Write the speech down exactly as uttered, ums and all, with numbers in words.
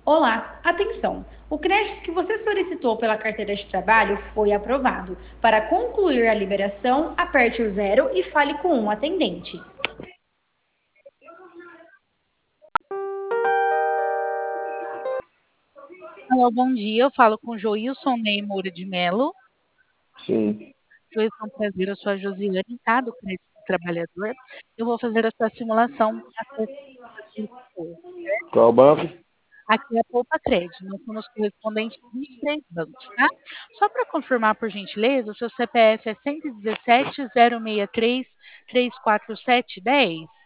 Olá, atenção! O crédito que você solicitou pela carteira de trabalho foi aprovado. Para concluir a liberação, aperte o zero e fale com um atendente. Alô, bom dia. Eu falo com Joilson Ney Moura de Melo. Sim. Joilson, prazer. Eu sou a Josiane, tá? Do Crédito do Trabalhador. Eu vou fazer a sua simulação até certo? Qual banco? Aqui é a Poupa Crédito. Nós somos correspondentes de vinte e três bancos, tá? Só para confirmar, por gentileza, o seu C P F é cento e dezessete, zero seis três, três quatro sete, dez?